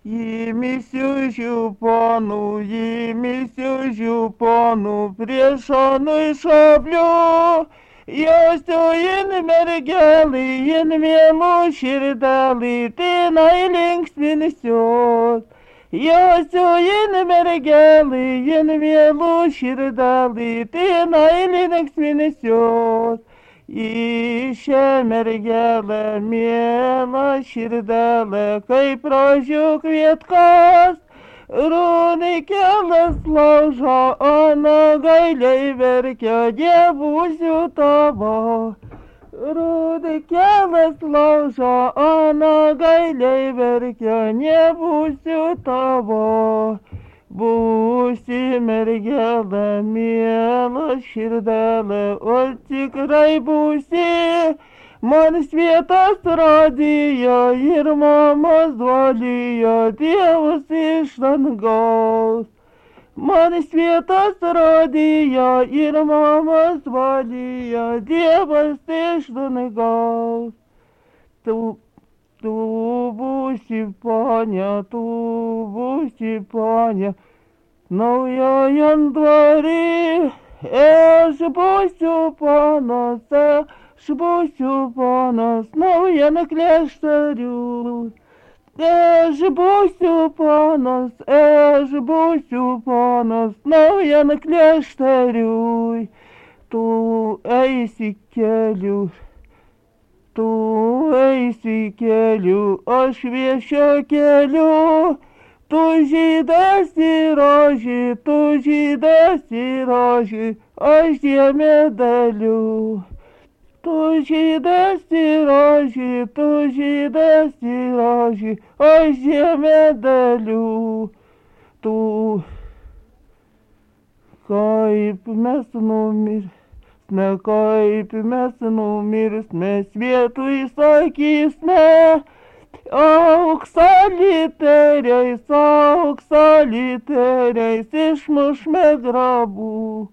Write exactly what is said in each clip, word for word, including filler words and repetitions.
Įmisiu ponų, įmisiu ponų, priešonui šabliu. Josiu in mergelį, in mielų širdelį, tinai linksminsios. Josiu in mergelį, in mielų širdelį, tinai linksminsios. Į šią mergelę, mielą širdelę, kaip rožių kvietkas, runikelas laužo, ona gailiai verkia, dievusiu tavo. Runikelas laužo, ona gailiai verkia, nebūsiu tavo. Būsi mergelė, miela širdelė, o tikrai būsi. Man svietas radijo ir mamos duolijo, Dievas iš dangaus. Man svietas radijo ir mamos duolijo, Dievas iš dangaus. Tu Tu būsi ponia, tu būsi ponia, naujojam dvarį. Aš būsiu ponas, aš būsiu ponas, naujan kleštarių. Aš būsiu ponas, aš būsiu ponas, naujan kleštarių. Tu eisi keliu. Tu eisi keliu, aš viešio keliu, tu žydas į rožį, tu žydas į rožį, aš žemė daliu. Tu žydas į rožį, tu žydas į rožį, aš žemė daliu. Tu kaip mes numirėme. Ne kaip mes numirsime, svietui sakysime, auksaliteriais, auksaliteriais išmušme grabų.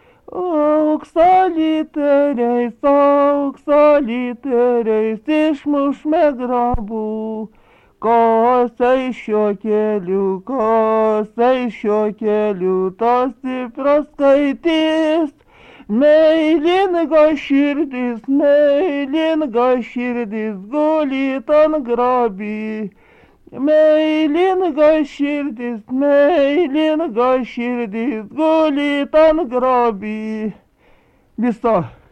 Auksaliteriais, auksaliteriais išmušme grabų. Kas eis šiuo keliu, kas eis šiuo keliu, tas stipras skaitys. Meilinga širdis, meilinga širdis, gulit ant grabį. Meilinga širdis, meilinga širdis, gulit ant grabį. Viso.